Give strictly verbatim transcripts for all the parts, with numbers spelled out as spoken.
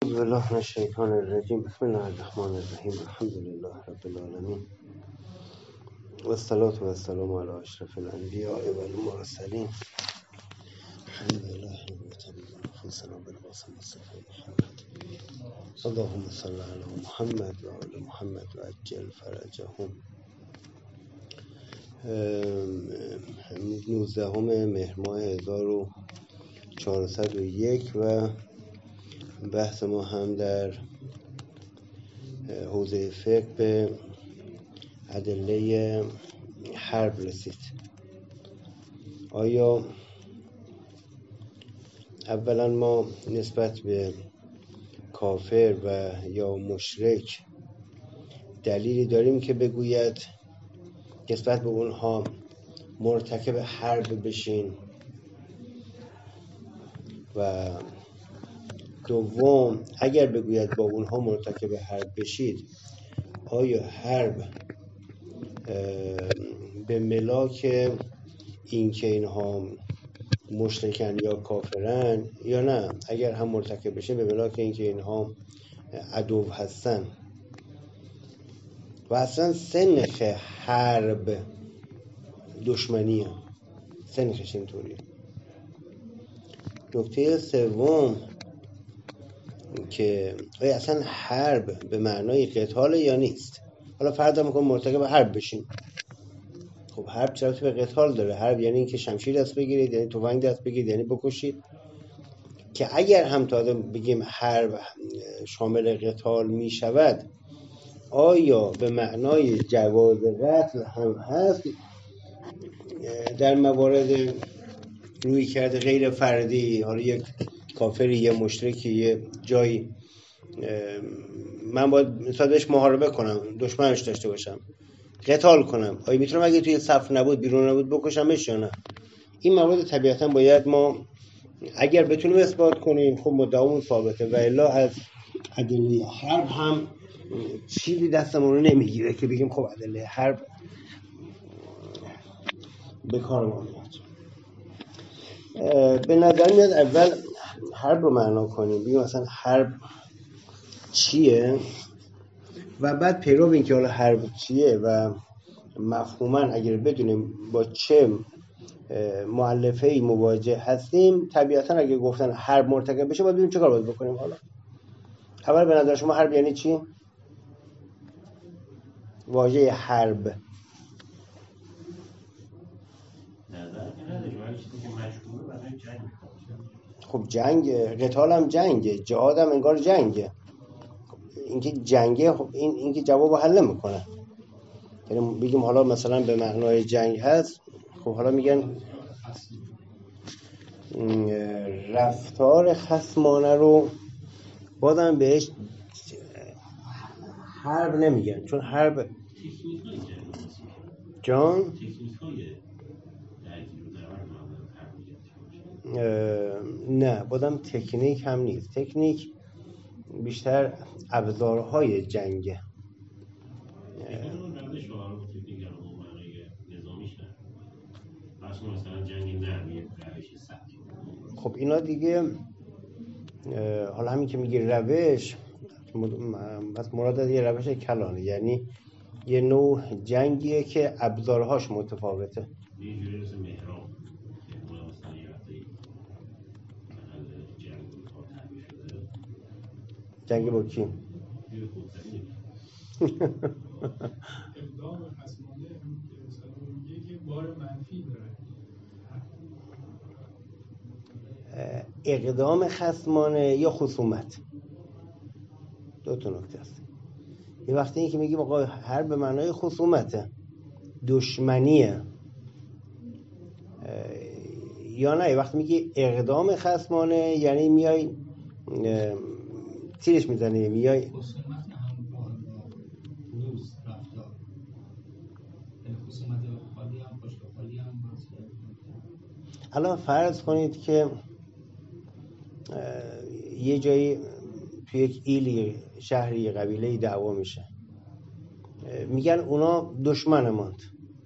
اعوذ بالله من الشیطان الرجیم. بسم الله الرحمن الرحیم. الحمد لله رب العالمین و الصلاة و السلام علی اشرف الانبیاء و المرسلین. الحمد لله رب سلام بالقاسم مصطفی محمد. اللهم صل علی محمد و آل محمد و عجل فرجهم. نوزدهم مهر ماه هزار و چهارصد و یک و بحث ما هم در حوزه فقه به ادله حرب رسید. آیا اولا ما نسبت به کافر و یا مشرک دلیلی داریم که بگوید نسبت به اونها مرتکب حرب بشین؟ و دوم، اگر بگوید با اونها مرتکب حرب بشید، آیا حرب به ملاک این که اینها مشرکن یا کافرن یا نه؟ اگر هم مرتکب بشین به ملاک این که اینها عدو هستن. و اصلا سنخ حرب دشمنیه، سنخش اینطوریه. نکته سوم که آیا اصلا حرب به معنای قتال یا نیست؟ حالا فرض میکنم مرتکب حرب بشین. خب حرب چرا به قتال داره؟ حرب یعنی اینکه شمشیر دست بگیرید، یعنی تفنگ دست بگیرید، یعنی بکشید. که اگر هم تا بگیم حرب شامل قتال می شود، آیا به معنای جواز قتل هم هست در موارد روی کرده غیر فردی؟ حالا یک کافری، یه مشرکی، یه جایی من باید مثلا بهش محاربه کنم، دشمنش داشته باشم، قتال کنم، آیا میتونم اگه توی صف نبود، بیرون نبود، بکشمش یا نه؟ این موارد طبیعتا باید ما اگر بتونیم اثبات کنیم خب مدعامون ثابته، و الا از ادله حرب هم چیزی دستمون رو نمیگیره که بگیم خب ادله حرب به کار ما میاد. به نظر میاد اول حرب رو معنا کنیم، بگیم مثلا حرب چیه و بعد پیرو این که حالا حرب چیه و مفهوما اگر بدونیم با چه مؤلفه‌ای مواجه هستیم، طبیعتا اگه گفتن حرب مرتکب بشه باید ببینیم چه کار باید بکنیم. حالا اول به نظر شما حرب یعنی چی؟ واژه حرب خب جنگ، قتال هم جنگه، جهاد هم انگار جنگه. اینکه جنگه خب این اینکه جوابو حل میکنه. یعنی بگیم حالا مثلا به معنای جنگ هست، خب حالا میگن رفتار خصمانه رو بازم بهش حرب نمیگن، چون حرب جان نه بازم تکنیک هم نیست. تکنیک بیشتر ابزارهای جنگه. خب اینا دیگه حالا همین که میگی روش، بس مراد از یه روش کلانه، یعنی یه نوع جنگیه که ابزارهاش متفاوته. جنگ با کی؟ اقدام خصمانه که بار منفی داره. اقدام خصمانه یا خصومت، دو تا نکته است. یه وقتی این که میگیم آقا حرب به معنای خصومته، دشمنیه، یا نه یه وقتی میگی اقدام خصمانه یعنی میای تیرش میزنی، میای خصومت هم با نیست رفتار، یعنی خصومت خالی هم پشت خالی هم هست. الان فرض کنید که یه جایی توی یک ایلی، شهری، قبیله‌ای دعوا میشه، میگن اونا دشمن ماند.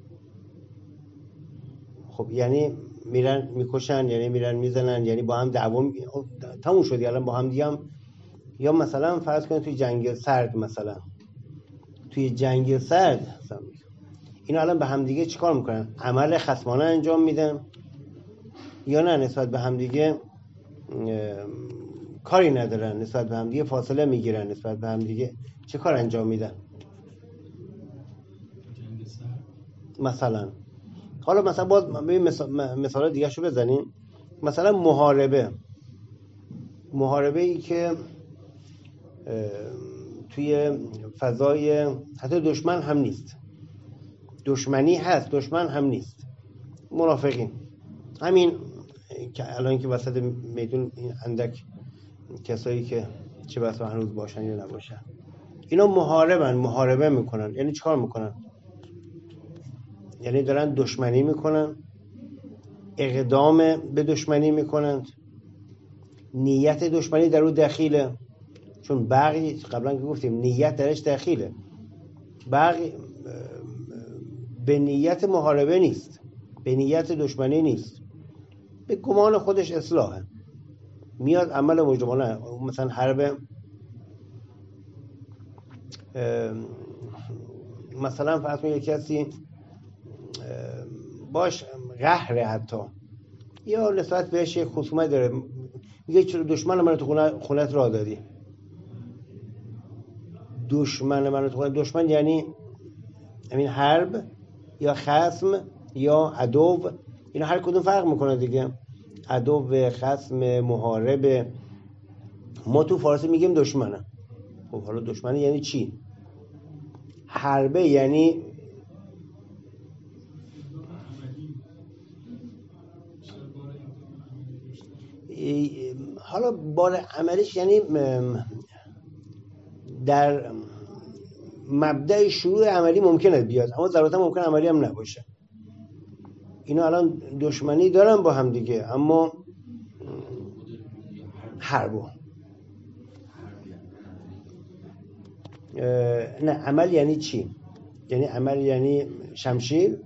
خب یعنی میرن میکشن، یعنی میرن میزنن، یعنی با هم دعوا می... تموم شد. الان با هم دیگه هم یا مثلا فرض کنید توی جنگ سرد، مثلا توی جنگ سرد اینا الان به همدیگه چیکار میکنن؟ عمل خصمانه انجام میدن یا نه نسبت به همدیگه کاری ندارن، نسبت به همدیگه فاصله میگیرن، نسبت به همدیگه چه کار انجام میدن؟ جنگ سرد مثلا حالا مثلا باز مثال مثال دیگه شو بزنیم. مثلا محاربه محاربه ای که توی فضای حتی دشمن هم نیست، دشمنی هست دشمن هم نیست، منافقین، همین که الان که وسط میدون این اندک کسایی که چه بسا هنوز باشن یا نباشن، اینا محاربن، محاربه میکنن. یعنی چیکار میکنن؟ یعنی دارن دشمنی میکنن، اقدام به دشمنی میکنند، نیت دشمنی در او دخیله، چون بغی قبلا که گفتیم نیت درش دخیله، بغی به نیت محاربه نیست، به نیت دشمنی نیست، به گمان خودش اصلاحه، میاد عمل مجرمانه. مثلا حرب مثلا فرض کنید کسی باش قهره حتی یا نسبت بهش یک خصومت داره، میگه چرا دشمن من تو خونه خونت راه دادی؟ دشمن من تو خونه، دشمن یعنی همین حرب یا خصم یا عدو، اینا هر کدوم فرق میکنه دیگه. عدو، خصم، محارب. ما تو فارسی میگیم دشمنه. خب حالا دشمن یعنی چی؟ حربه یعنی حالا بار عملیش یعنی در مبدأ شروع عملی ممکنه بیاد، اما ضرورتا ممکن عملی هم نباشه. اینا الان دشمنی دارن با هم دیگه، اما حربو نه. عمل یعنی چی؟ یعنی عمل یعنی شمشیر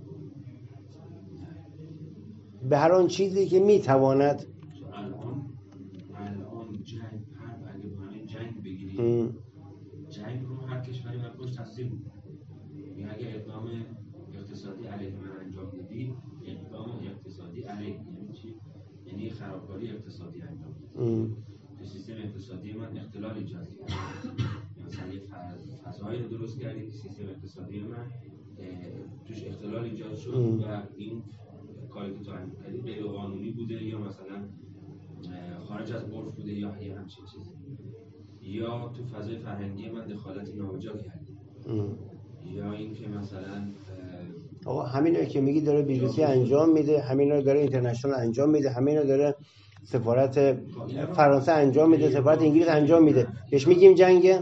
به هر آن چیزی که میتواند الان الان جنگ حرب اگه با همین جنگ بگیریم، جنگ رو هر کشوری باید پشت تاثیر میکنه. یعنی اگه اقدام اقتصادی علیه من انجام بدی، اقدام اقتصادی علیه یعنی چی؟ یعنی خرابکاری اقتصادی انجام بدی، تو سیستم اقتصادی من اختلال ایجاد کردی، مثلا یه فضایی رو درست کردی که سیستم اقتصادی من توش اختلال ایجاد شد و این کاری که تو انجام کردی غیر قانونی بوده یا مثلا خارج از عرف بوده یا یه همچین چیزی، یا تو فضای فرهنگی من دخالت ناوجا کردی، یا این که مثلا آقا همینه که میگی داره بی بی سی انجام میده، همینا داره اینترنشنال انجام میده، همینا داره سفارت فرانسه انجام میده، سفارت انگلیس انجام میده، بهش میگیم جنگه؟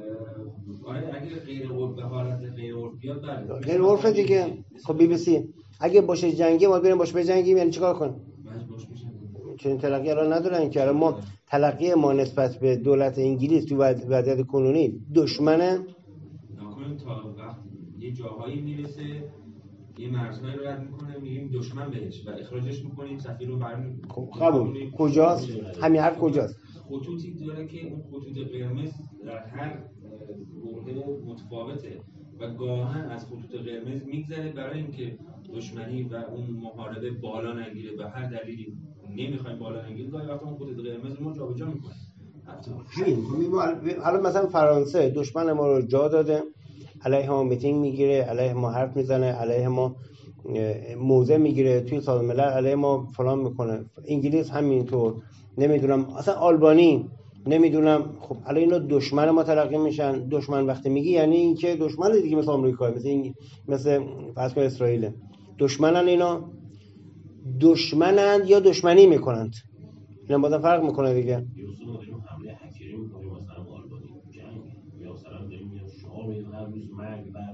آره اگه غیر عرف به حالت غیر عرف بیاد بله غیر عرف دیگه. خب بی بی سی اگه باشه جنگی ما بریم باشه بجنگیم، یعنی چیکار کنیم؟ چون تلقی الان ندارن که ما تلقی ما نسبت به دولت انگلیس تو وضعیت کنونی دشمنه. نکنیم تا وقت یه جاهایی میرسه یه مرزهایی رو رد میکنه میگیم دشمن بهش و اخراجش میکنیم، سفیر رو برمی خب قبول. کجاست؟ همین حرف کجاست؟ خطوطی داره که اون خطوط قرمز در هر بوده متفاوته و گاهن از خطوط قرمز میگذره برای اینکه دشمنی و اون محاربه بالا نگیره و هر دلیلی نمیخوایم بالا نگیره، گاهی وقتا اون خطوط قرمز ما جابجا میکنه. همین حالا مثلا فرانسه دشمن ما رو جا داده، علیه ما میتینگ میگیره، علیه ما حرف میزنه، علیه ما موضع میگیره توی سازمان ملل، علیه ما فلان میکنه. انگلیس همینطور، نمیدونم اصلا آلبانی، نمیدونم. خب الان اینا دشمن ما تلقی میشن. دشمن وقتی میگی یعنی اینکه دشمن دیگه، مثل آمریکا، مثل این، مثل فرض کن اسرائیل، دشمنن اینا، دشمنند یا دشمنی میکنند، اینا بازم فرق میکنه دیگه. یوسف داریم حمله هکری میکنیم مثلا آلبانی جنگ، یا مثلا داریم شعار میدیم هر روز مرگ بر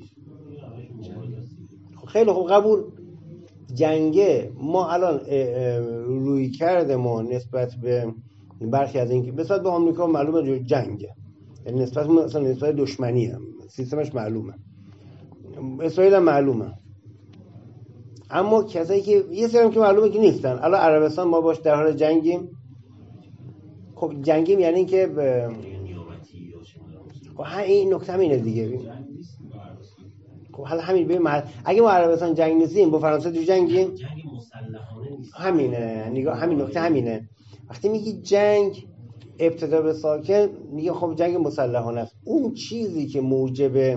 خب خیلی خوب قبول. جنگه ما الان روی کرده ما نسبت به برخی از این که نسبت به آمریکا معلومه جنگه، یعنی نسبت مثلا نسبت دشمنی هم سیستمش معلومه، اسرائیل هم معلومه، اما کسایی که یه سری هم که معلومه که نیستن. الان عربستان ما باش در حال جنگیم، خب جنگی یعنی اینکه ب... نیابتی یا چه می‌دونم خب این نکته همینه دیگه. جنگ نیست با عربستان. خب حالا همین ببین محل... اگه ما عربستان جنگ نیستیم با فرانسه تو جنگیم، جنگ مسلحانه نیست. همینه نگاه، همین نکته همینه. وقتی میگی جنگ ابتدا به ساکن، میگه خب جنگ مسلحانه است. اون چیزی که موجب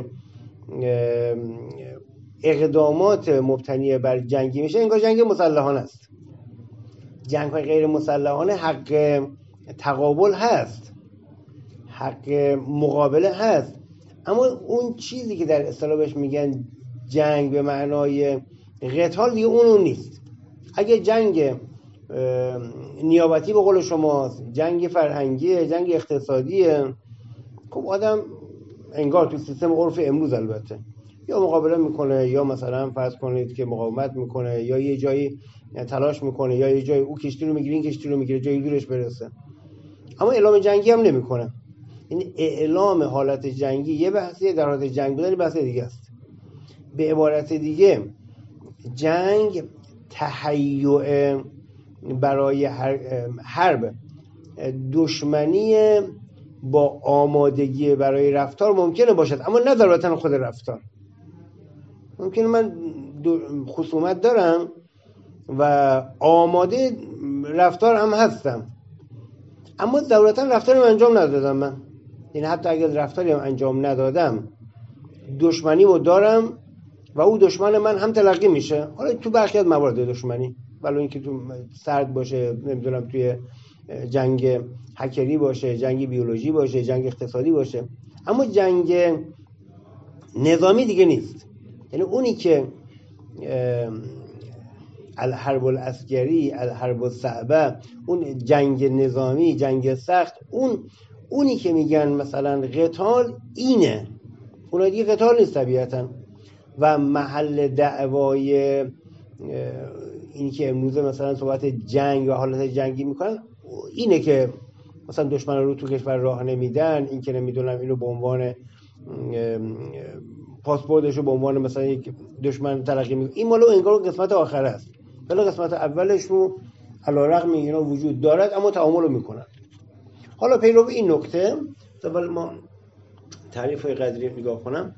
اقدامات مبتنی بر جنگی میشه انگار جنگ مسلحانه است. جنگ های غیر مسلحانه حق تقابل هست، حق مقابله هست، اما اون چیزی که در اصطلاح بهش میگن جنگ به معنای قتال دیگه اون اون نیست. اگه جنگ نیابتی به قول شماست، جنگ فرهنگیه، جنگ اقتصادیه، خب آدم انگار تو سیستم عرف امروز البته یا مقابله میکنه یا مثلا فرض کنید که مقاومت میکنه یا یه جایی تلاش میکنه یا یه جایی او کشتی رو میگیره این کشتی رو میگیره جایی دورش برسه، اما اعلام جنگی هم نمیکنه. این اعلام حالت جنگی یه بحثیه، در حالت جنگ بودن بحث دیگه است. به عبارت دیگه جنگ تهیع برای حرب، دشمنی با آمادگی برای رفتار ممکنه باشد، اما نه ضرورتاً خود رفتار. ممکنه من خصومت دارم و آماده رفتار هم هستم، اما ضرورتاً رفتارم انجام ندادم. من یعنی حتی اگر رفتاری هم انجام ندادم دشمنیمو دارم و او دشمن من هم تلقی میشه. حالا تو برخی از موارد دشمنی، ولو اینکه تو سرد باشه، نمیدونم توی جنگ هکری باشه، جنگ بیولوژی باشه، جنگ اقتصادی باشه، اما جنگ نظامی دیگه نیست. یعنی اونی که الحرب العسکری، الحرب الصعبه، اون جنگ نظامی، جنگ سخت، اون اونی که میگن مثلا قتال اینه، اون دیگه قتال نیست طبیعتا. و محل دعوای اینی که امروز مثلا صحبت جنگ و حالت جنگی میکنن اینه که مثلا دشمن رو تو کشور راه نمیدن، این که نمیدونم اینو به عنوان پاسپورتش رو به عنوان مثلا یک دشمن تلقی میکنه. این مالو انگار قسمت آخر است، ولی قسمت اولش رو علیرغم اینا وجود دارد اما تعامل رو میکنن. حالا پیرو این نکته اول ما تعریف های قدری نگاه کنم.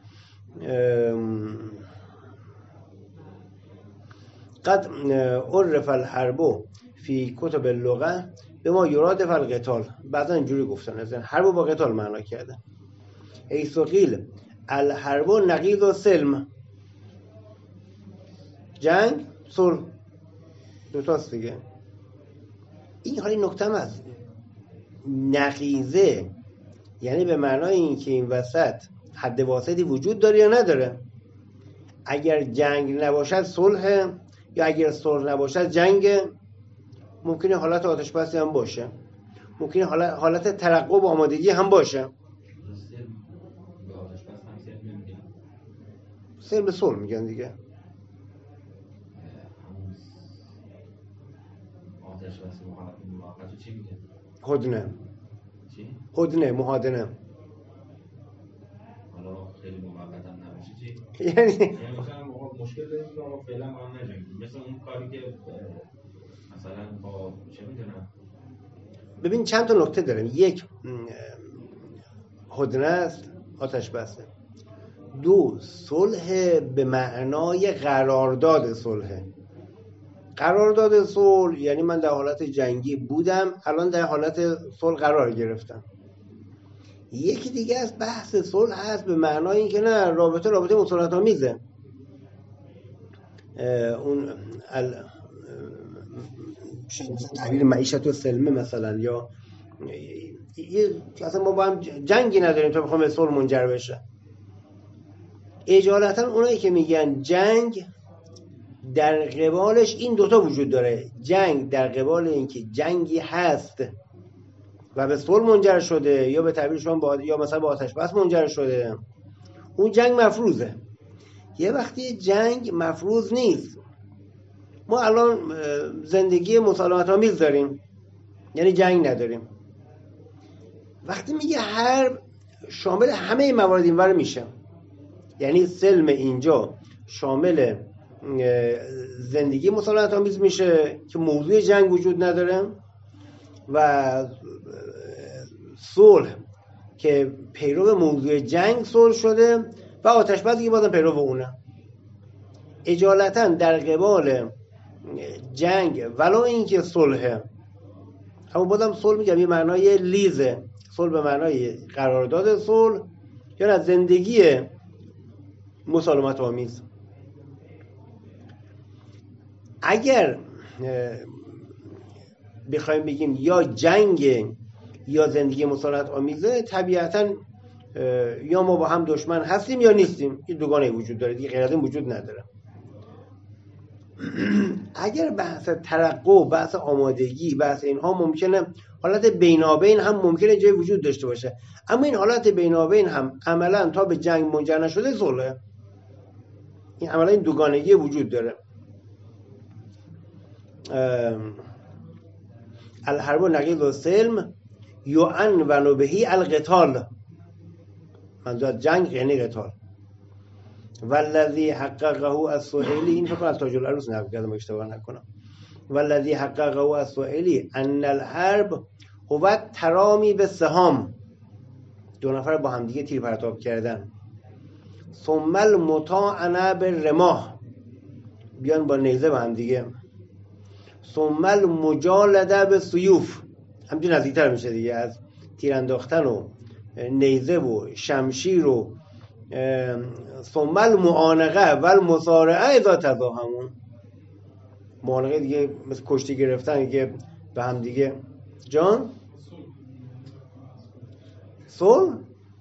قد عرف الحرب فی کتب اللغه به ما یراد فی القتال. بعضا اینجوری گفتن از حرب با قتال معنا کرده. حیث قیل الحرب نقیض السلم، جنگ صلح، دو تاست دیگه. این حالی نکته هست، نقیضه یعنی به معنای این که این وسط حد واسطی وجود داره یا نداره. اگر جنگ نباشد صلح، یا اگر صلح نباشد جنگ. ممکنه حالت آتش بسی هم باشه، ممکنه حالت, حالت ترقب و آمادگی هم باشه. سلم به صلح میگن دیگه. آتش بسی موقت چی میگن؟ هدنه. چی؟ هدنه، محادنه. حالا خیلی موقت هم نمیشه چی؟ یعنی یعنی مثلا مشکل داریم که آقا فعلا با هم نجنگیم، مثل اون کاری که مثلا با چه میدونم. ببین چند تا نکته داریم. یک، هدنه است، آتش بسته. دو، صلح به معنای قرارداد صلح. قرارداد صلح یعنی من در حالت جنگی بودم، الان در حالت صلح قرار گرفتم. یکی دیگه از بحث صلح هست به معنای این که نه رابطه رابطه مصالحت آمیزه. اون ال تعبیر معیشت و سلمه مثلا، یا اصلا ما با هم جنگی نداریم تا بخوام به صلح منجر بشه. اجالتا اونایی که میگن جنگ در قبالش این دوتا وجود داره، جنگ در قبال اینکه جنگی هست و به صلح منجر شده یا به تعبیر شما با یا مثلا با آتش بس منجر شده، اون جنگ مفروضه. یه وقتی جنگ مفروض نیست، ما الان زندگی مسالمت آمیز داریم یعنی جنگ نداریم. وقتی میگه حرب شامل همه موارد اینور میشه، یعنی سلم اینجا شامل زندگی مسالمت آمیز میشه که موضوع جنگ وجود نداره و صلح که پیرو موضوع جنگ صلح شده و آتش بس دیگه بازم پیرو اونه. اجالتا در قبال جنگ ولو اینکه صلحه، اما بازم صلح میگم یه معنای لیزه، صلح به معنای قرارداد صلح یا از زندگی مسالمت آمیز. اگر بخوایم بگیم یا جنگ یا زندگی مسالمت آمیزه، طبیعتا یا ما با هم دشمن هستیم یا نیستیم، این دوگانه وجود داره دیگه، غیر از این وجود نداره. اگر بحث ترقب، بحث آمادگی، بحث اینها ممکنه حالت بینابین هم ممکنه جای وجود داشته باشه، اما این حالت بینابین هم عملا تا به جنگ منجر نشده صلحه. این عملا این دوگانگی وجود داره. الحرب نقیض السلم یعنون بهی القتال، منظور جنگ یعنی قتال. والذی حققه السهیلی، این فکر از تاج العروس نقل کردم اشتباه نکنم، والذی حققه السهیلی ان الحرب هو ترامی به سهام، دو نفر با هم دیگه تیر پرتاب کردن، ثم المطاعنه بالرماح، بیان با نیزه با هم دیگه، ثم المجالده بالسیوف، همچنین نزدیکتر میشه دیگه، از تیر انداختن و نیزه و شمشیر و ثم المعانقه و المصارعه اذا تزاحمون، معانقه دیگه مثل کشتی گرفتن که به هم دیگه جان صلح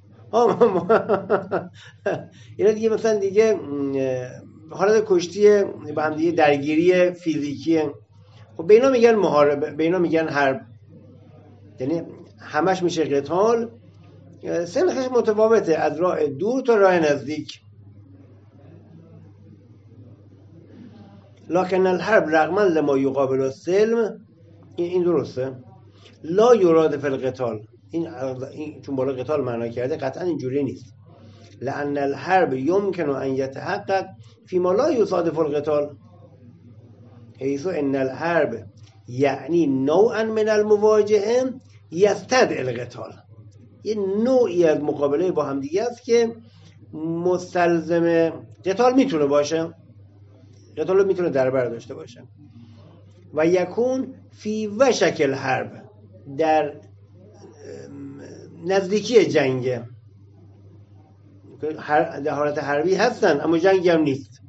اینا دیگه مثلا دیگه حالت کشتی به هم دیگه، درگیری فیزیکی. خب به اینا میگن محاربه، به اینا میگن حرب، یعنی همش میشه قتال، سنخش متفاوته از راه دور تا راه نزدیک. لکن الحرب رغما لما یقابل السلم، این درسته، لا یراد فی القتال، این, این چون بالا قتال معنا کرده قطعا اینجوری نیست. لان الحرب یمکن ان یتحقق فیما لا یصادف القتال، حیث ان الحرب یعنی نوعا من المواجهه یستدعی القتال، یه نوعی از مقابله با هم دیگه است که مستلزم قتال میتونه باشه، قتال میتونه در بر داشته باشه. و یکون فی وشک الحرب، در نزدیکی جنگ، در حالت حربی هستن اما جنگی هم نیست.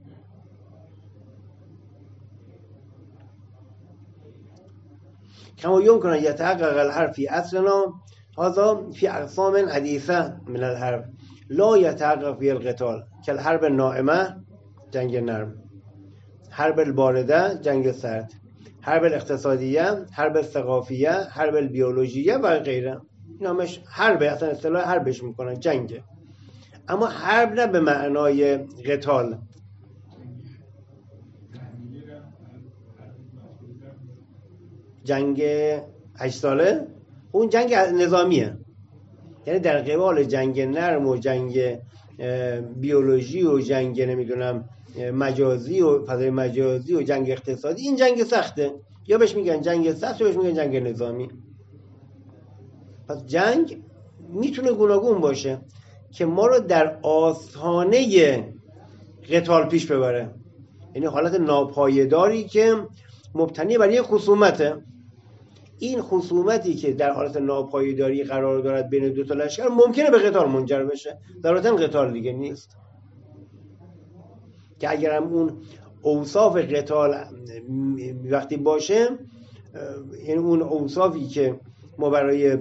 کما یمکن ان یتحقق الحرب فی اصلنا هذا فی اقسام حدیثه من الحرب لا یتحقق فی القتال، که الحرب ناعمه، جنگ نرم، حرب البارده، جنگ سرد، حرب الاقتصادیه، حرب الثقافیه، حرب البیولوژیه و غیره. این همش حربه، اصلا اصطلاح حربش میکنن، جنگه، اما حرب نه به معنای قتال. جنگ هشت ساله اون جنگ نظامیه، یعنی در قبال جنگ نرم و جنگ بیولوژی و جنگ نمیدونم مجازی و فضای مجازی و جنگ اقتصادی، این جنگ سخته، یا بهش میگن جنگ سخت یا بهش میگن جنگ نظامی. پس جنگ میتونه گوناگون باشه که ما رو در آستانه قتال پیش ببره، یعنی حالت ناپایداری که مبتنی بر یک خصومته. این خصومتی که در حالت ناپایداری قرار دارد بین دو تا لشکر ممکنه به قتال منجر بشه، ضرورتاً قتال دیگه نیست، که اگر هم اون اوصاف قتال وقتی باشه، یعنی اون اوصافی که ما برای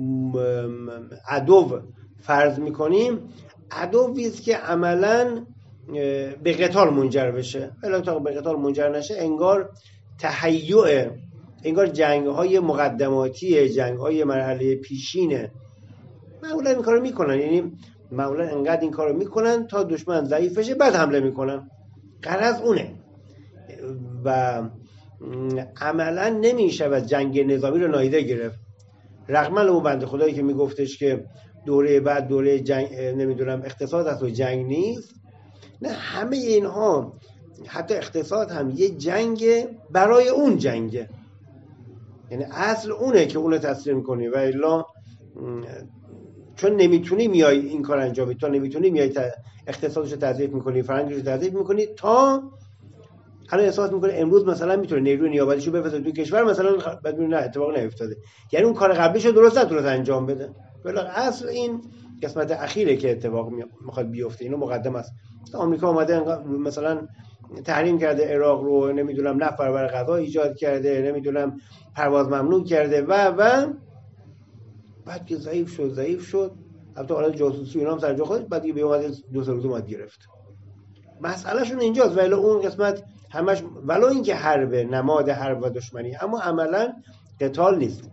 عدو فرض میکنیم عدوی است که عملاً به قتال منجر بشه، ولی تا به قتال منجر نشه انگار تهیع، انگار جنگ‌های مقدماتی، جنگ‌های مرحله پیشینه. معمولا این کارو میکنن، یعنی معمولا انقدر این کارو میکنن تا دشمن ضعیف بشه بعد حمله میکنن، غرض اونه. و عملا نمیشه و جنگ نظامی رو نادیده گرفت، رغم اون بنده خدایی که میگفتش که دوره بعد دوره جنگ نمیدونم اقتصاد هست و جنگ نیست. نه، همه اینها، حتی اقتصاد هم یه جنگ برای اون جنگه، یعنی اصل اونه که اونو تسلیم کنی و الا چون نمیتونی میای این کار انجام بدی، تو نمیتونی میای اقتصادش رو تضعیف میکنی، فرهنگش رو تضعیف میکنی، تا الان احساس میکنه امروز مثلا میتونه نیروی نیابتیشو بفرسته تو کشور، مثلا بدون نه اتفاق نیفتاده، یعنی اون کار قبلیش رو درست نتونست انجام بده. ولی اصل این قسمت اخیره که اتفاق میخواد بیفته، اینو مقدم است. آمریکا اومده مثلا تحریم کرده عراق رو، نمیدونم نفت برابر غذا ایجاد کرده، نمیدونم پرواز ممنوع کرده و و بعد که ضعیف شد ضعیف شد البته حالا جاسوسی اینا هم سر جا خودش، بعد دیگه به اومد دو سه روز اومد گرفت. مسئله شون اینجاست. ولی اون قسمت همش ولو اینکه حربه، نماد حرب و دشمنی، اما عملا قتال نیست.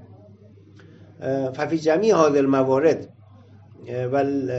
ففی جمیع هذه الموارد وال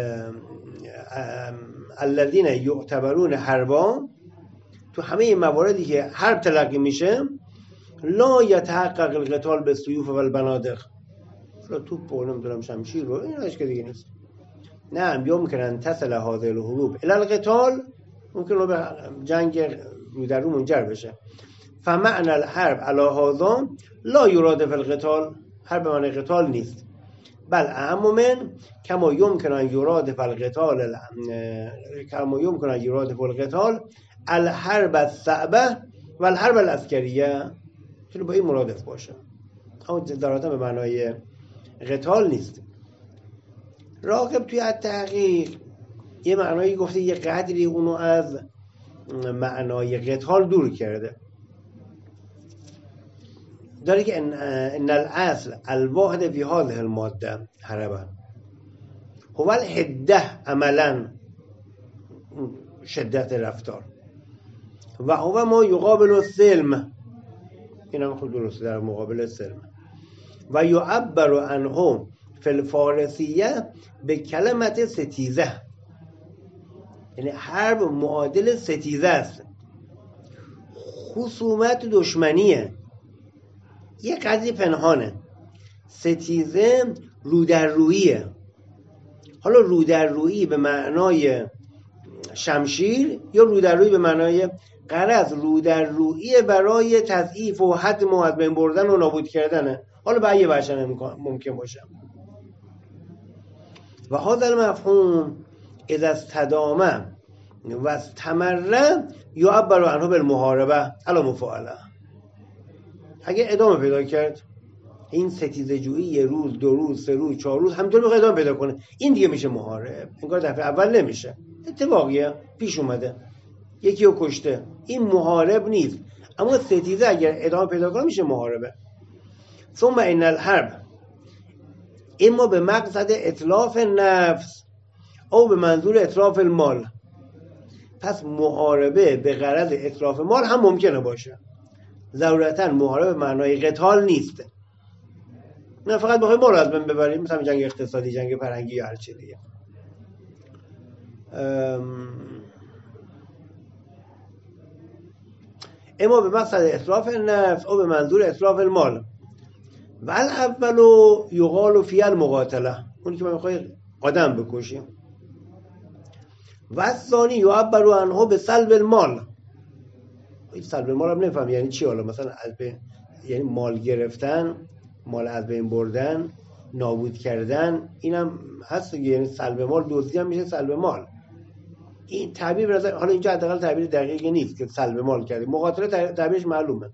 الذين يعتبرون حربا، تو همه این مواردی که حرب تلقی میشه، لا يتحقق القتال بالسيوف والبنادق، لا توپ و نمیدونم شمشیر رو این هیچ که دیگه نیست. نه يمكن ان تصل هذه الحروب الى القتال، ممکنه به جنگ رو در رو منجر بشه. فمعنى الحرب على هذا لا يراد في القتال، حرب معنی قتال نیست، بل اهم من كما يمكن ان يراد في القتال كما يمكن ان يراد في القتال الحرب الصعبه والحرب العسكريه، چون با این مرادف باشه، اما ضرورتا به معنای قتال نیست. راغب توی التحقیق یه معنایی گفته، یه قدری اونو از معنای قتال دور کرده، داره که ان الاصل الواحد فی هذه الماده حربا هو الحده، عملا شدت رفتار، و هو ما یقابل السلم، این هم خود درسته، در مقابل سلم، و یعبر عنه فی الفارسیه به کلمت ستیزه، یعنی حرب معادل ستیزه است، خصومت دشمنیه، یه قضیه پنهانه. ستیزه رو در رویه. حالا رو در رویی به معنای شمشیر یا رو در رویی به معنای غرض، رو در رویی برای تضعیف و حد و از بین بردن و نابود کردنه. حالا به یه وجه ممکن باشه. و هذا المفهوم اذا استدام و استمر یعبر عنه بالمحاربه علی مفاعله، اگه ادامه پیدا کرد این ستیزه جویی یه روز، دو روز، سه روز، چهار روز همینطور میخواد ادامه پیدا کنه، این دیگه میشه محارب. این کار دفعه اول نمیشه، اتفاقیه، پیش اومده، یکی رو کشته، این محارب نیست. اما ستیزه اگر ادامه پیدا کنه میشه محاربه. ثم ان الحرب اما به مقصد اتلاف نفس او به منظور اتلاف المال، پس محاربه به غرض اتلاف مال هم ممکنه باشه، ضرورتا محاربه معنای قتال نیست. نه فقط بخوای مال از بین ببریم، مثلا جنگ اقتصادی، جنگ فرهنگی یا هر چیز دیگه. اما به مقصد اتلاف نفس او به منظور اتلاف المال. و الاول یقال فی المقاتله، اونی که من میخوای آدم بکشیم. و الثانی یعبر عنه به سلب المال. این سلب المال هم نفهم یعنی چی، حالا مثلا از بین، یعنی مال گرفتن، مال از بین بردن، نابود کردن، اینم هست، یعنی سلب مال، دزدی هم میشه سلب مال. این تعبیر به نظر حالا اینجا حداقل تعبیر دقیقی نیست که سلب مال کرده، مقاتله تعبیرش معلومه.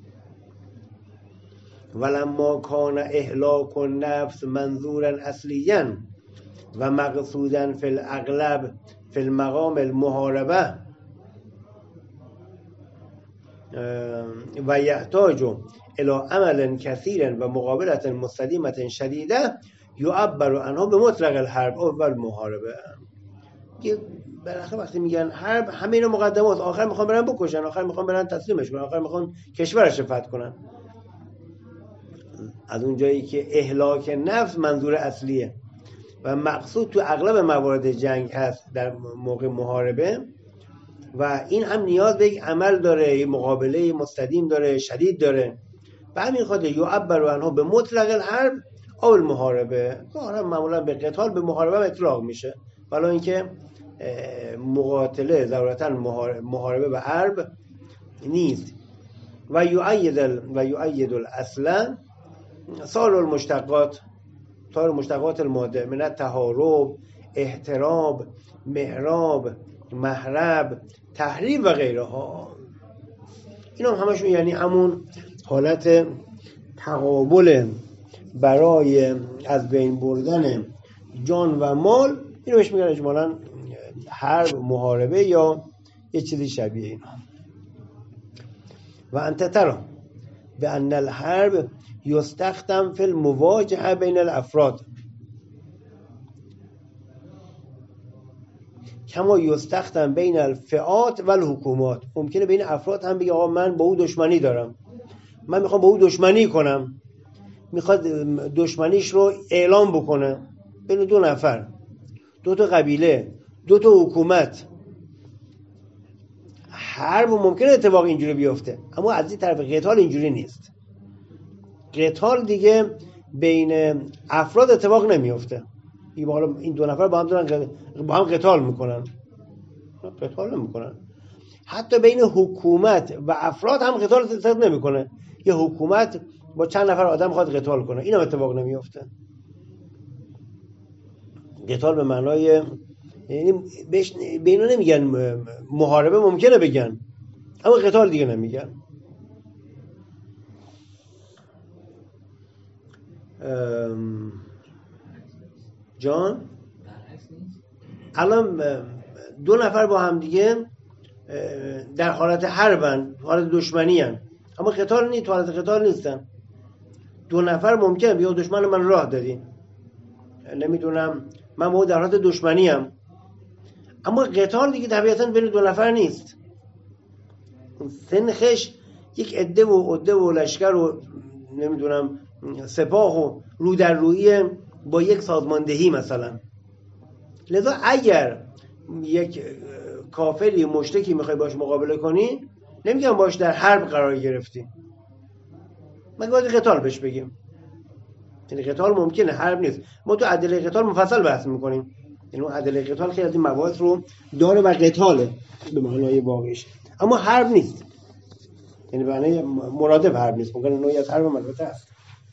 ولما کان اهلاک النفس منظورا اصلیا و مقصودا فی الاغلب فی المقام المحاربه و یحتاج الى عمل کثیر و مقابلت مستدیمه شدیده یعبر عنه به مطلق الحرب او المحاربه. بالاخره وقتی میگن حرب، همه اینا مقدمات، آخر میخوان برن بکشن، آخر میخوان برن تسلیمش کنن، آخر میخوان کشورش فتح کنن. از اون جایی که اهلاک نفس منظور اصلیه و مقصود تو اغلب موارد جنگ هست در موقع محاربه، و این هم نیاز به یک عمل داره، یک مقابله مستدیم داره، شدید داره، و همین خاطر یعبر عنه به مطلق الحرب او المحاربه. ظاهرا معمولا به قتال، به محاربه اطلاق میشه، ولی اینکه مقاتله ضرورتا محاربه به حرب نیست. و یؤید و یؤید الاصل سال المشتقات طاهر مشتقات الماده من التهارب، احتراب، محراب، محرب، تحریب و غیره ها. اینا هم همشون یعنی همون حالت تقابل برای از بین بردن جان و مال. اینو بهش میگن اجمالاً حرب، محاربه یا یه چیزی شبیه اینا. و انت ترى بأن الحرب يستخدم في المواجهة بين الافراد کما یستخدم بین الفئات و الحکومات. ممکنه بین افراد هم بگه آقا من با او دشمنی دارم، من میخوام با او دشمنی کنم، میخواد دشمنیش رو اعلام بکنه بین دو نفر، دو تا قبیله، دو تا حکومت. حرب ممکنه اتفاق اینجوری بیفته، اما از این طرف قتال اینجوری نیست. قتال دیگه بین افراد اتفاق نمیفته. این دو نفر با هم دارن با هم قتال میکنن، قتال نمیکنن. حتی بین حکومت و افراد هم قتال اتفاق نمیکنه. یه حکومت با چند نفر آدم خواهد قتال کنه، این هم اتفاق نمیفته. قتال به معنای یعنی بهش به اینا نمیگن محاربه، ممکنه بگن اما قتال دیگه نمیگن. جان الان دو نفر با هم دیگه در حالت حربن، حالت دشمنی هن. اما قتال نیست، حالت قتال نیستن. دو نفر ممکنه بیا دشمن من راه دادی، نمیدونم من با در حالت دشمنی هم، اما قتال دیگه طبیعتاً بین دو نفر نیست. سنخش یک عده و عده و لشکر و نمیدونم سپاه و رو در روی با یک سازماندهی مثلا. لذا اگر یک کافری مشرکی میخوای باش مقابله کنی، نمیگم باش در حرب قرار گرفتی، مگه باید قتال بهش بگیم. یعنی قتال ممکنه، حرب نیست. ما تو ادله قتال مفصل بحث میکنیم، یعنی اون ادله قتال خیلی از این مباحث رو داره و قتاله به معنای واقعیش، اما حرب نیست. یعنی به معنای مرادف حرب نیست، ممکنه نوعی از حرب البته هست.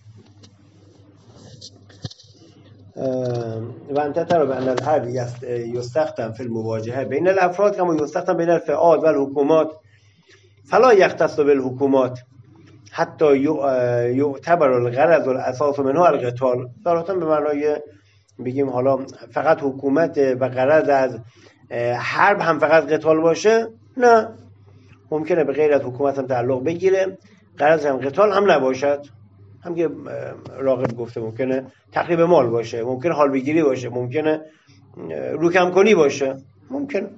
و انت ترى بأن الحرب يستخدم في المواجهة بين الافراد كما يستخدم بين الفئات والحكومات فلا يختص بالحكومات حتی یعتبر الغرض والاساس منها القتال. ضرورتا به معنای بگیم حالا فقط حکومت و غرض از حرب هم فقط قتال باشه، نه، ممکنه به غیر از حکومت هم تعلق بگیره، غرض هم قتال هم نباشد. هم که راغب گفته ممکنه تخریب مال باشه، ممکنه حال بگیری باشه، ممکنه روکم کنی باشه، ممکنه.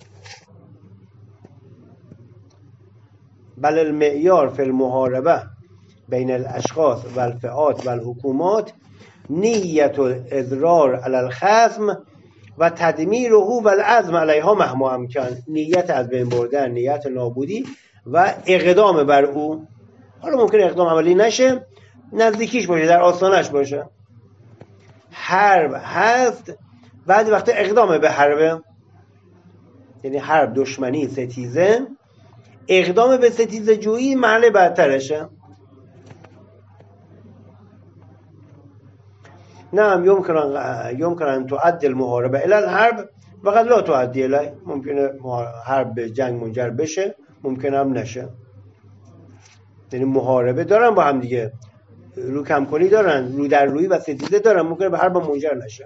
بل المعیار فی المحاربه بین الاشخاص و الفئات و الحکومات نیت الاضرار علی الخصم و تدمیره و العزم علیها مهما امکن. نیت از بین بردن، نیت نابودی و اقدام بر او. حالا ممکنه اقدام عملی نشه، نزدیکیش باشه، در آستانش باشه. حرب هست، بعضی وقت اقدام به حربه، یعنی حرب دشمنی ستیزه، اقدام به ستیزه جویی محل بدترشه. نعم يمكن يمكن ان تؤدي المحاربه الى الحرب وقد لا تؤدي الیه. ممکنه حرب به جنگ منجر بشه، ممکنه هم نشه. یعنی محاربه دارن با هم دیگه، رو کم کنی دارن، رو در روی و ستیزه دارن، ممکنه به حرب منجر نشه.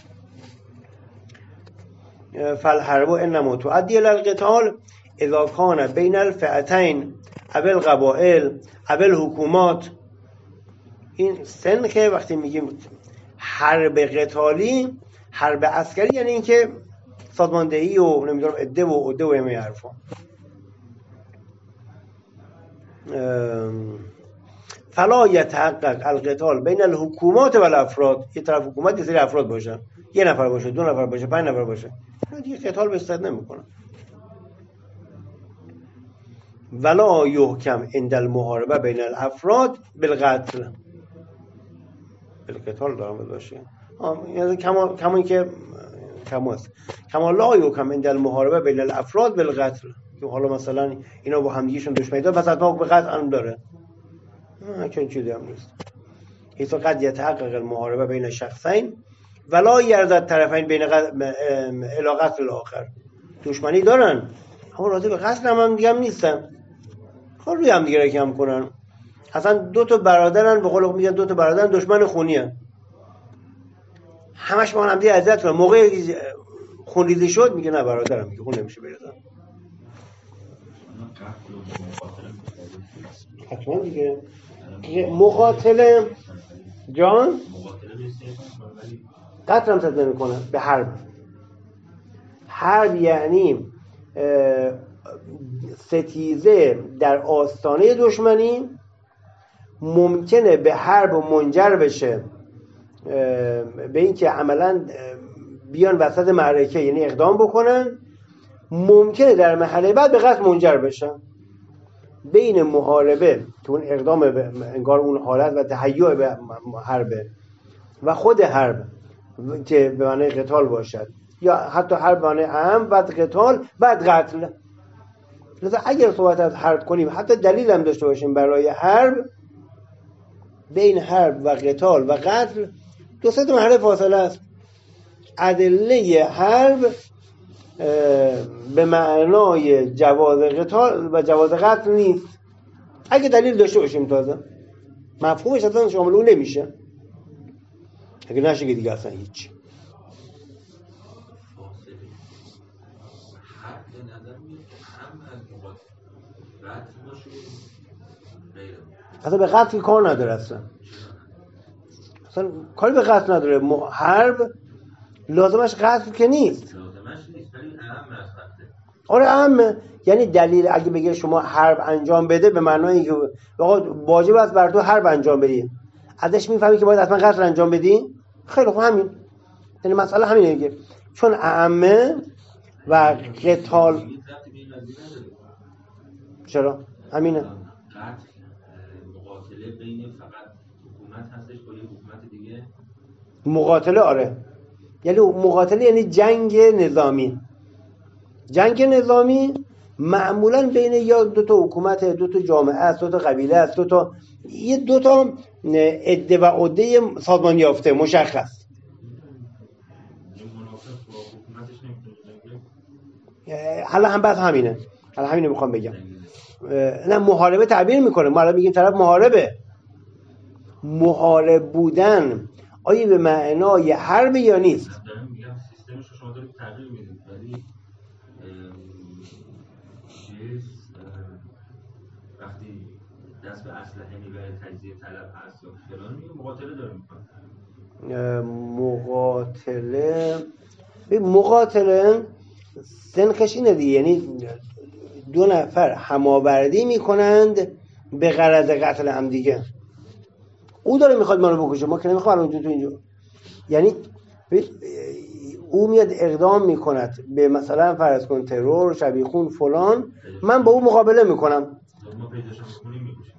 فالحرب انما تؤدي الى القتال اذا كان بين الفئتين او القبائل او الحکومات. این سنخه وقتی میگیم حرب قتالی، حرب عسکری، یعنی اینکه سازماندهی و نمیدونم عده و عده و همه حرفا. فلا يتحقق القتال بین الحکومات و الافراد. یه طرف حکومت، یه سری افراد باشن، یه نفر باشه، دو نفر باشه، پنج نفر باشه، دیگه قتال به صورت نمیکنه. ولا يحكم عند المحاربه بین الافراد بالقتل. بالقتال دارم باشه. یعنی کما کما که کماست. کما لا يحكم عند المحاربه بین الافراد بالقتل. که حالا مثلا اینا با هم دیگهشون دشمنی دارن، پس حتما به قتل هم داره. نه چون چیزی هم نیست. حيث قد يتحقق المحاربه بین شخصین ولا يرد طرفین بین الى قتل الاخر. دشمنی دارن اما راضی به قتل هم, هم دیگه هم نیستن، خب روی هم دیگه کم کنن. اصلا دو تا برادرن، به قول میگن دو تا برادرن دشمن خونی هن. همش با هم دیگه اذیت کنن. موقعی خونریزی شد میگه نه برادرم میگه خون نمیشه بریزم. حتما دیگه مقاتله جان قتل هم تد نمی کنه به حرب. حرب یعنی ستیزه در آستانه دشمنی ممکنه به حرب منجر بشه به این که عملا بیان وسط معرکه یعنی اقدام بکنن، ممکنه در مرحله بعد به قتل منجر بشن. بین محاربه که اون اقدام انگار اون حالت و تهیع به حربه و خود حرب که به معنی قتال باشد یا حتی حرب به معنی اهم بعد قتال بعد قتل. لذا اگر صحبت از حرب کنیم حتی دلیل هم داشته باشیم برای حرب، بین حرب و قتال و قتل دو سه مرحله فاصله است. ادله حرب به معنای جواز قتال و جواز قتل نیست اگه دلیل داشته باشیم. تازه مفهومش اصلا شامل اون نمیشه، اگه نشه که دیگه اصلا هیچ. اصلا به قتل کار نداره، اصلا اصلا کاری به قتل نداره. حرب لازمش قتل که نیست. آره اهمه. یعنی دلیل اگه بگه شما حرب انجام بده به معنای که واجب است بر تو حرب انجام بدی، ازش میفهمی که باید حتما قتل انجام بدی. خیلی خوب، همین یعنی مسئله همینه دیگه. چون اهمه و قتال چرا همینه. مقاتله بین فقط حکومت هستش با یه حکومت دیگه. مقاتله آره، یعنی مقاتله یعنی جنگ نظامی. جنگ نظامی معمولا بین یا دو تا حکومت، دو تا جامعه است، دو تا قبیله است، دو تا یه دو تا عده و عده سازمان یافته مشخص. حالا هم بس همینه، حالا همینه میخوام بگم. نه محاربه تعبیر میکنه، ما الان میگیم طرف محاربه. محارب بودن آیا به معنای حرب یا نیست؟ دارم میگم سیستمش رو شما دارید تغییر میدید، ولی چیز وقتی دست به اسلحه میبره تجزیه طلب هست یا فلان میگه مقاتله داره میکنه. مقاتله مقاتله سنخش اینه دیگه، یعنی دو نفر هماوردی میکنند به غرض قتل هم دیگه. او داره میخواد ما رو بکشه، ما که نمیخوام الان تو اینجا. یعنی او میاد اقدام میکند به مثلا فرض کن ترور، شبیخون، فلان، من با او مقابله میکنم. ما پیداشم میکنیم میکشیم.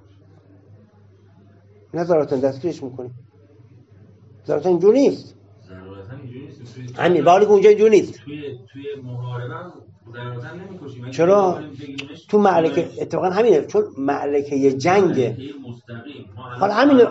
نه ضرورتا دستگیرش میکنیم. ضرورتا اینجور نیست. ضرورتا اینجور نیست. همین بالی که اونجا اینجور نیست. توی توی محاربه ضرورتا نمیکشیم. چرا؟ تو معرکه اتفاقا همینه، چون معرکه جنگه. حالا همینه.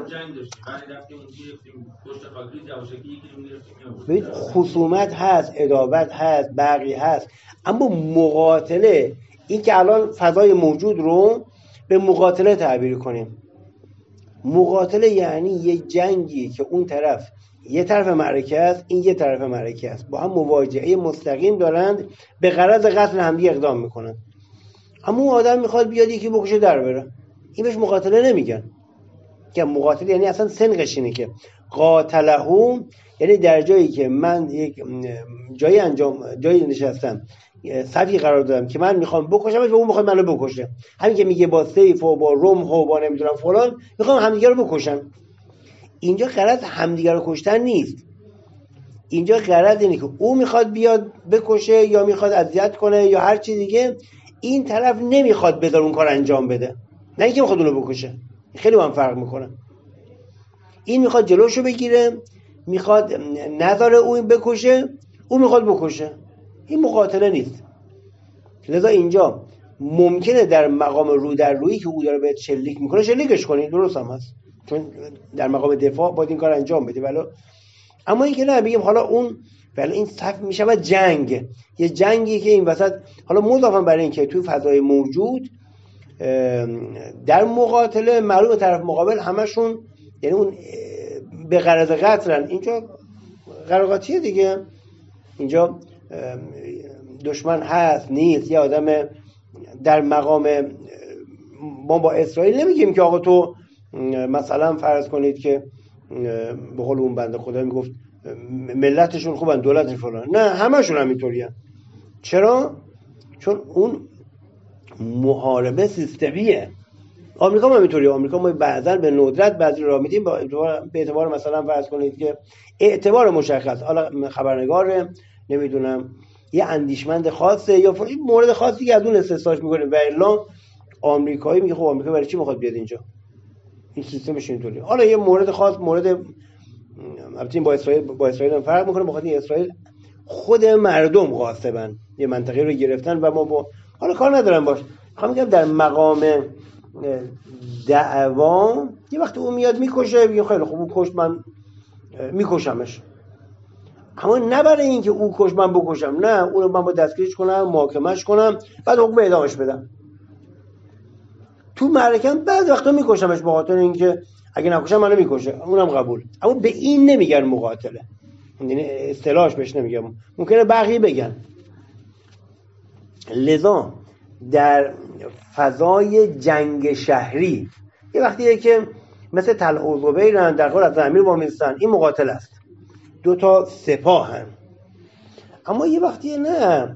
ببین خصومت هست، عداوت هست، بغی هست، اما مقاتله این که الان فضای موجود رو به مقاتله تعبیر کنیم. مقاتله یعنی یه جنگی که اون طرف یه طرف معرکه است، این یه طرف معرکه است، با هم مواجهه مستقیم دارند، به غرض قتل همدیگه اقدام میکنن. اما اون آدم میخواد بیاد یکی بکشه در بره، این بهش مقاتله نمیگن. که مقاتله یعنی اصلا سنقش اینه که قاتلهو، یعنی در جایی که من یک جایی انجام جایی نشستم، صفی قرار دادم که من میخوام بکشمش و اون میخواد منو بکشه. همین که میگه با سیف و با رمح و با نمیدونم فلان میخوام همدیگه رو بکشن. اینجا غرض همدیگه رو کشتن نیست. اینجا غرض اینه که او میخواد بیاد بکشه یا میخواد اذیت کنه یا هر چی دیگه، این طرف نمیخواد بذار اون کار انجام بده، نه اینکه میخواد اونو بکشه. خیلی با هم فرق میکنه. این میخواد جلوشو بگیره، میخواد نذاره اون بکشه، اون میخواد بکشه. این مقاتله نیست. لذا اینجا ممکنه در مقام رو در رویی که او داره بهت شلیک میکنه شلیکش کنی، درست هم هست، چون در مقام دفاع باید این کار انجام بده. ولی اما اینکه نه بگیم حالا اون ولی این صف میشود جنگ، یه جنگی که این وسط حالا مضافاً برای اینکه توی فضای موجود در مقاتله معلوم طرف مقابل همشون یعنی اون به غرض قتلن، اینجا قراقاتیه دیگه، اینجا دشمن هست نیست، یه آدم در مقام ما با اسرائیل نمیگیم که آقا تو مثلا فرض کنید که به قول اون بنده خدا میگفت ملتشون خوبن دولتش فلان، نه همشون همینطوری هست. چرا؟ چون اون محاربه سیستمیه. آمریکا هم همینطوریه. آمریکا ما بعضا به ندرت بعضی را میدیم به اعتبار مثلا فرض کنید که اعتبار مشخص، حالا خبرنگار نمیدونم یه اندیشمند خاصه یا مورد خاصی که از اون استثناش میکنه و الا آمریکایی میگه خب آمریکا برای چی میخواد بیاد اینجا، این سیستمش اینطوریه. حالا یه مورد خاص مورد البته با اسرائیل با اسرائیل هم فرق میکنه، بخاطر اسرائیل خود مردم غاصبن یه منطقه رو گرفتن و ما با حالا کار ندارم باش. میخوام بگم در مقام دعوا یه وقت اون میاد میکشه میگه خیلی خوب اون کشت من میکشمش، اما نه برای اینکه او کش من بکشم، نه اون رو من با دستگیرش کنم محاکمش کنم بعد حکم اعدامش بدم. تو معرکه بعضی وقتا میکشمش به خاطر اینکه اگه نکشم منو میکشه، اونم قبول، اما به این نمیگن مقاتله، یعنی اصطلاحش بهش نمیگم، ممکنه بقیه بگن. لذا در فضای جنگ شهری یه وقتیه که مثل طلحه و زبیرن در حال از امیر وامیستن، این مقاتل است، دو تا سپاهن. اما یه وقتیه نه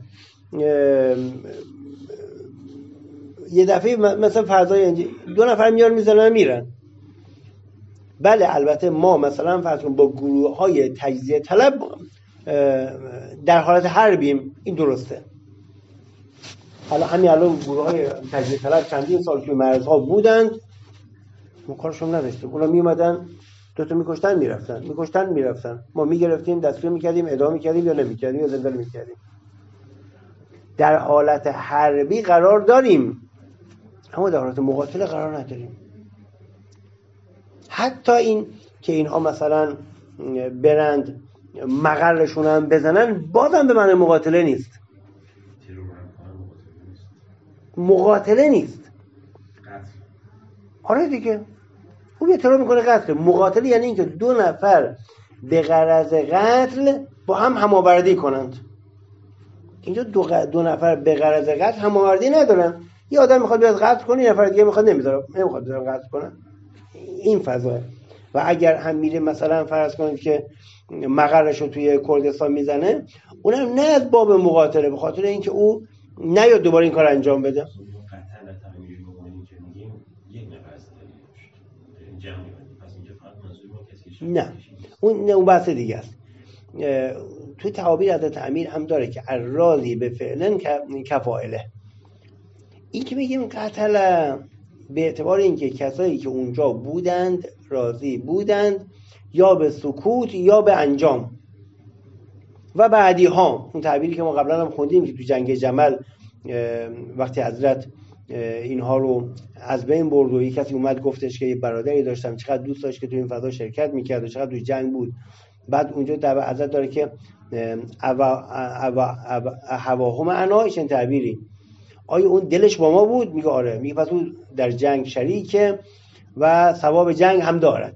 یه دفعه مثلا فضای دو نفر میان میزنن میرن. بله البته ما مثلا فرض کن با گروه های تجزیه طلب در حالت حربیم، این درسته. حالا همین الان گروه های تجزیه طلب چندین سال توی مرزها بودند، ما کارشون نداشتیم، اونا می اومدن دو تا میکشتن میرفتن میکشتن میرفتن، ما میگرفتیم دستگیر میکردیم ادامه میکردیم یا نمیکردیم یا زندانی میکردیم. در حالت حربی قرار داریم اما در حالت مقاتله قرار نداریم. حتی این که اینها مثلا برند مقرشون هم بزنن بازم به معنی مقاتله نیست، مقاتله نیست. آره دیگه اون یه ترور میکنه قتل. مقاتله یعنی اینکه دو نفر به غرض قتل با هم هماوردی کنند. اینجا دو, ق... دو نفر به غرض قتل هماوردی ندارن. یه آدم میخواد بیاد قتل کنه، یه نفر دیگه میخواد نمیذاره نمیخواد بیاد قتل کنه، این فضا. و اگر هم میره مثلا فرض کنید که مقرشو توی کردستان میزنه، اونم نه از باب مقاتله، به خاطر اینکه او نیاد دوباره این کار انجام بده. نه اون اون بحث دیگه است. توی تعابیر حضرت امیر هم داره که الراضی به فعلن کفاعله. این که میگیم قتل به اعتبار اینکه کسایی که اونجا بودند راضی بودند یا به سکوت یا به انجام. و بعدی ها اون تعبیری که ما قبلا هم خوندیم که تو جنگ جمل وقتی حضرت اینها رو از بین برد و یک کسی اومد گفتش که یه برادری داشتم چقدر دوست داشت که تو این فضا شرکت میکرد و چقدر تو جنگ بود، بعد اونجا در حضرت داره که هواهم عنایش، این تعبیری آیا اون دلش با ما بود؟ میگه آره. میگه پس اون در جنگ شریکه و ثواب جنگ هم دارد.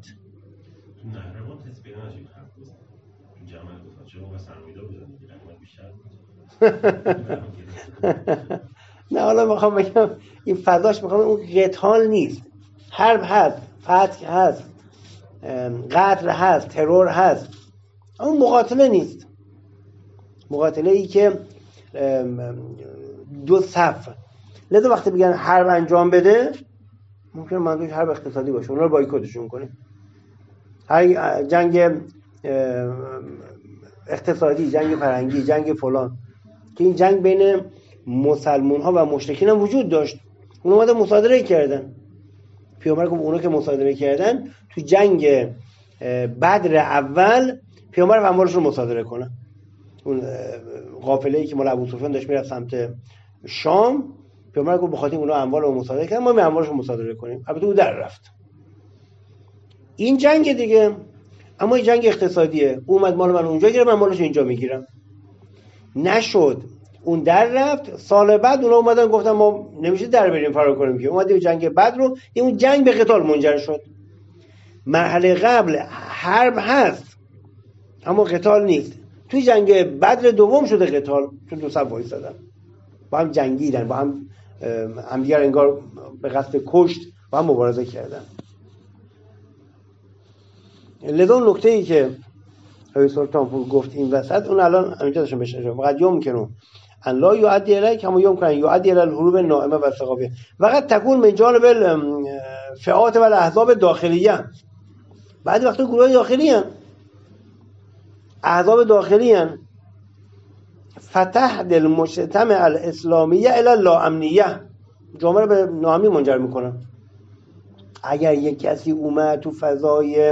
نه حالا میخوام بگم این فضاش میخوام اون قتال نیست، حرب هست، فتح هست، قتل هست، ترور هست، اون مقاتله نیست. مقاتله ای که دو صف. لذا وقتی بگن حرب انجام بده ممکنه منظورش حرب اقتصادی باشه، اونا رو بایکوتشون کنیم. هر جنگ اقتصادی، جنگ فرهنگی، جنگ فلان، که این جنگ بین مسلمان ها و مشرکین هم وجود داشت، اونا اومدن مصادره کردن. پیامبر گفت اونا که مصادره کردن تو جنگ بدر اول پیامبر اموالشون رو مصادره کنن. اون قافله‌ای که مال ابو سفیان داشت میرفت سمت شام، پیامبر گفت بخاطر اونا اموال رو مصادره کردن، ما می اموالشون مصادره کنیم. البته او در رفت. این جنگ دیگه، اما این جنگ اقتصادیه. اومد مال من اونجا گیره، من مالش اینجا میگیرم. نشد، اون در رفت. سال بعد اونا اومدن گفتن ما نمیشه در بریم فرار کنیم که. اومدیم جنگ بعد رو، این جنگ به قتال منجر شد. مرحله قبل حرب هست اما قتال نیست. توی جنگ بدر دوم شده قتال، چون دو صف وایسادن با هم جنگیدن، با هم همدیگر انگار به قصد کشت با هم مبارزه کردن. لذا اون نکته ای که آقای سلطان پور گفت این وسط، اون الان همینجا داشتم بشنم. وقت یوم کنون ان لا یعدی الیک کما یوم کنن یعدی الی الحروب النائمه و الثقافیه. وقت تکون من جانب الفئات و الاحزاب الداخلیه. بعد وقتا گروه داخلی هن، احزاب داخلی هن. فتح دل مجتمع الاسلامیه الی اللاامنیه، جامعه رو به ناامنی منجر میکنن. اگر یک کسی اومد تو فضای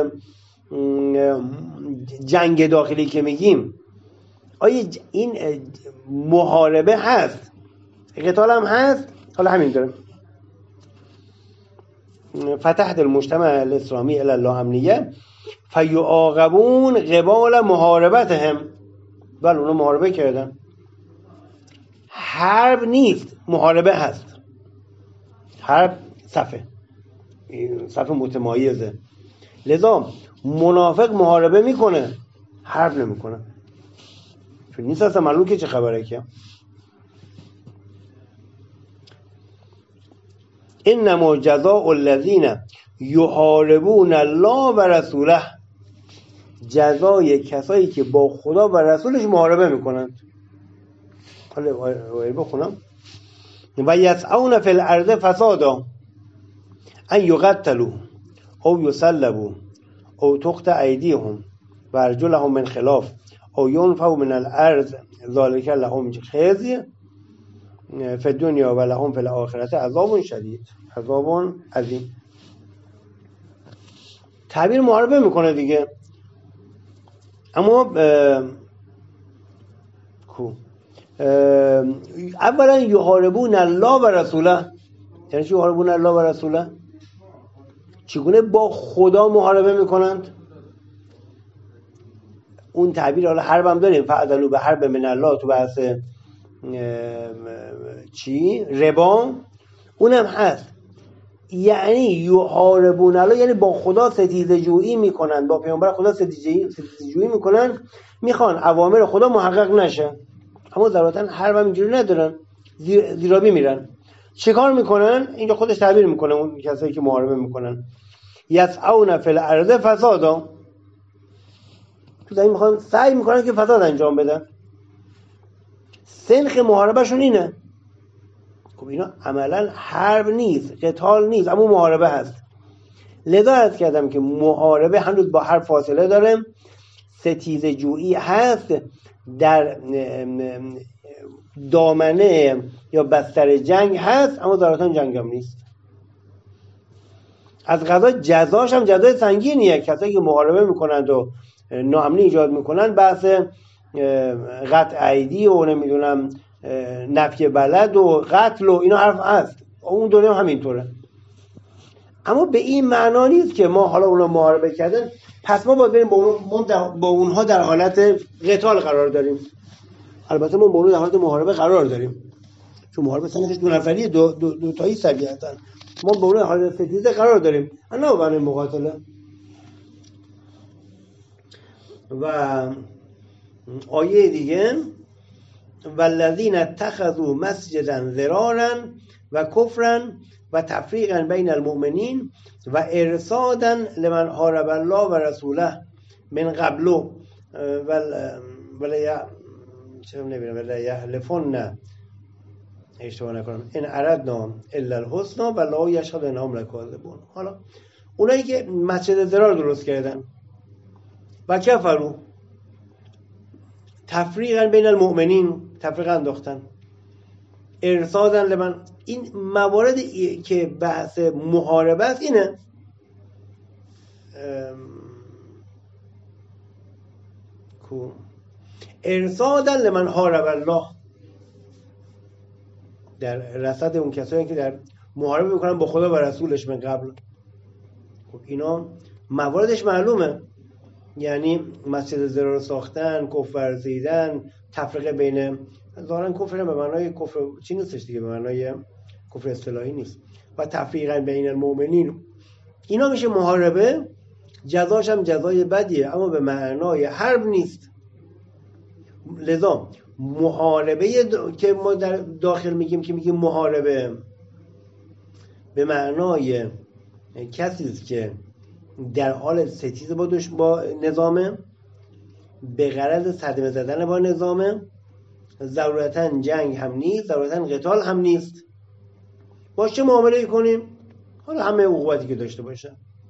جنگ داخلی که میگیم، آیا این محاربه هست، قتال هم هست، حالا همین دارم. فتح دل مجتمع الاسلامی الی اللاامنیه فیعاقبون قبال محاربتهم. بله اونا محاربه کردن. حرب نیست، محاربه هست. حرب صفه صفه متمایزه. لذا منافق محاربه میکنه، حرب نمیکنه، چون نیست اصلا معلوم که چه خبره. که انما جزاء الذین یحاربون الله و رسوله، جزای کسایی که با خدا و رسولش محاربه میکنند. حالا آیه بخونم. و یسعون فی الارض فسادا ان یقتلوا او یصلبوا او تقطع ایدیهم و ارجلهم من خلاف او ینفوا من الارض ذلک لهم خزی فی الدنیا و لهم فی الاخره عذاب شدید عذاب عظیم. تعبیر محاربه میکنه دیگه. اما کو اولا یحاربون الله و رسوله، یعنی چی یحاربون الله و رسوله؟ چگونه با خدا محاربه میکنند؟ اون تعبیر حالا حرب هم داریم، فعدلو به حرب من الله تو بحث چی؟ ربا، اونم هست. یعنی یحاربون الله یعنی با خدا ستیزه جویی میکنن، با پیامبر خدا ستیزه جویی میکنن، میخوان اوامر خدا محقق نشه. اما ضرورتا حرب هم اینجوری ندارن، زیر زیرابی میرن. چه کار میکنن؟ اینجا خودش تعبیر میکنه اون کسایی که محاربه میکنن. یسعون فی الارض فسادا، تو زمین میخوان سعی میکنن که فساد انجام بدن. سنخ محاربه شون اینه. خب اینا عملا حرب نیست، قتال نیست، اما محاربه هست. لذا عرض کردم که محاربه هنوز با حرب فاصله داره، ستیزه جویی هست، در دامنه یا بستر جنگ هست، اما ضرورتا جنگ هم نیست. از قضا جزاش هم جزای سنگینیه. کسایی که محاربه میکنند و ناامنی ایجاد میکنن، بحث قطع ایدی و نمیدونم نفی بلد و قتل و اینا حرف هست، اون دوره هم همینطوره. اما به این معنا نیست که ما حالا اونا محاربه کردن پس ما باید بریم با اونها در حالت قتال قرار داریم. البته ما با اونها در حالت محاربه قرار داریم، چون محاربه سنخش دو نفری دو, دو, دو تایی سریع هستن. ما با اونها در حالت ستیزه قرار داریم، نه برای مقاتله. و آیه دیگه والذین اتخذوا مسجدا ضرارا و کفرا و تفریقا بین المؤمنین و ارصادا لمن حارب الله و رسوله من قبل ولا چه نمیدونم ولا یحلفون اشتباه نکنم ان اردنا الا الحسنى والله یشهد انهم لکاذبون. حالا اونایی که مسجد ضرار درست کردن و کفروا تفریقا بین المؤمنین، تفریق انداختن، ارصادا لمن، این مواردی که بحث محاربه است اینه. کو ارصادا لمن حارب الله، در رصد اون کسایی که در محاربه میکنن با خدا و رسولش من قبل. خب اینا مواردش معلومه، یعنی مسجد ضرار ساختن، کفر ورزیدن، تفرقه بین، ظاهرا کفر به معنای کفر چی نیستش دیگه، به معنای کفر اصطلاحی نیست، و تفریقا بین المؤمنین، اینا میشه محاربه. جزاش هم جزای بدیه اما به معنای حرب نیست. لذا محاربه د... که ما در داخل میگیم که میگیم محاربه به معنای کسی است که در حال ستیز با, دش... با نظامه، به غرض صدمه زدن با نظامه، ضرورتاً جنگ هم نیست، ضرورتاً قتال هم نیست. باش چه معامله کنیم؟ حالا همه عقوبتی که داشته باشه.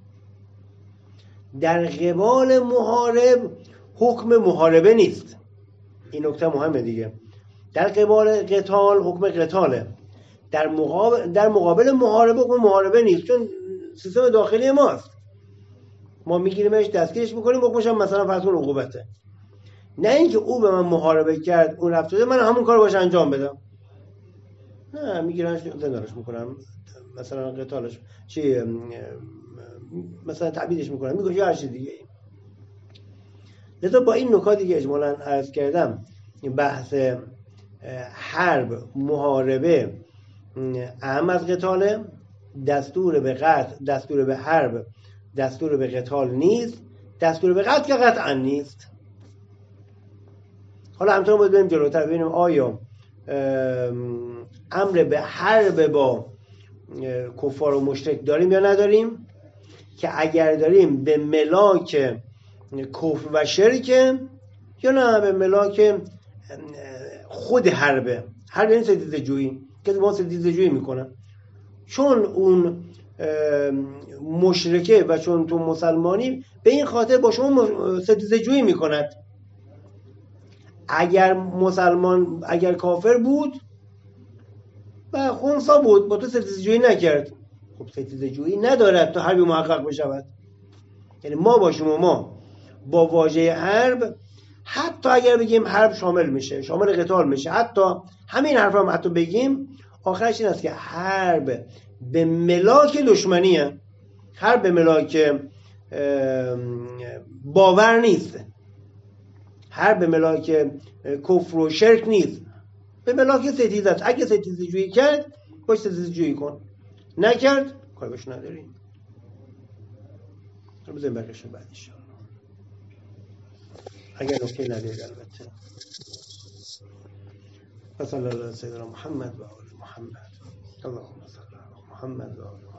در قبال محارب حکم محاربه نیست. این نکته مهمه دیگه. در قبال قتال حکم قتاله. در مقابل در مقابل محاربه حکم محاربه نیست، چون سیستم داخلی ماست. ما میگیریمش، دستگیرش میکنیم، حکمش هم مثلا فرض کن عقوبته. نه اینکه او به من محاربه کرد، اون رفت داده، من همون کارو باش انجام بدم. نه، میگیرنش زندانش میکنم، مثلا قتالش چی، مثلا تعبیدش میکنم، میگوش یا هر چیز دیگه. لذا با این نکاتی که اجمالاً عرض کردم، بحث حرب، محاربه اهم از قتاله. دستور به قتل، دستور به حرب، دستور به قتال نیست. دستور به قتل که قطعا نیست. حالا همطور باید بریم جلوتر ببینیم آیا امر به حرب با کفار و مشرک داریم یا نداریم، که اگر داریم به ملاک کفر و شرک، یا نه به ملاک خود حربه. حرب یعنی ستیزه جویی، کسی با ستیزه جویی میکنه، چون اون مشرکه و چون تو مسلمانی به این خاطر با شما ستیزه جویی میکند. اگر مسلمان، اگر کافر بود و خونسا بود، با تو ستیزه جویی نکرد، خب ستیزه جویی ندارد تا حربی محقق بشود. یعنی ما با شما، ما با واژه حرب، حتی اگر بگیم حرب شامل میشه، شامل قتال میشه، حتی همین حرف هم حتی بگیم، آخرش این است که حرب به ملاک دشمنیه. حرب به ملاک باور نیست، حرب به ملاک کفر و شرک نیست، به ملاک ستیزه است. اگه ستیزه جویی کرد، باش ستیزه جویی کن، نکرد کار بهش نداریم. رو بزنیم بقیش رو بعد انشاءالله، اگر نکته ندارید البته. صلی الله علیه سیدنا محمد و آل محمد. اللهم صل علی محمد و آل محمد.